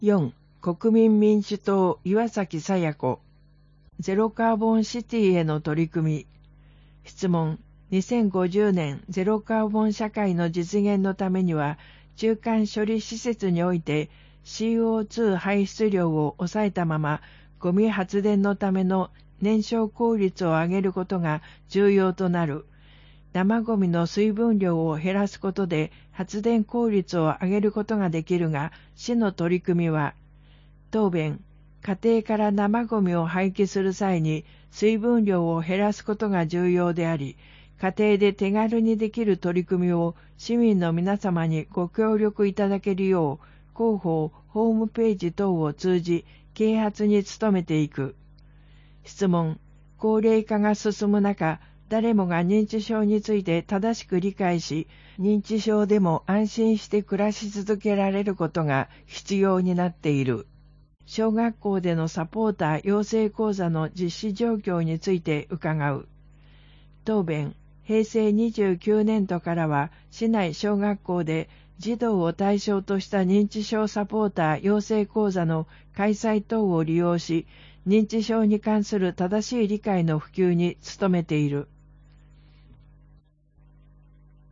4. 国民民主党岩崎さや子ゼロカーボンシティへの取り組み。質問。2050年ゼロカーボン社会の実現のためには、中間処理施設において CO2 排出量を抑えたまま、ゴミ発電のための燃焼効率を上げることが重要となる。生ゴミの水分量を減らすことで発電効率を上げることができるが、市の取り組みは、答弁。家庭から生ゴミを廃棄する際に水分量を減らすことが重要であり、家庭で手軽にできる取り組みを市民の皆様にご協力いただけるよう、広報、ホームページ等を通じ、啓発に努めていく。質問。高齢化が進む中、誰もが認知症について正しく理解し、認知症でも安心して暮らし続けられることが必要になっている。小学校でのサポーター養成講座の実施状況について伺う。答弁。平成29年度からは、市内小学校で児童を対象とした認知症サポーター養成講座の開催等を利用し、認知症に関する正しい理解の普及に努めている。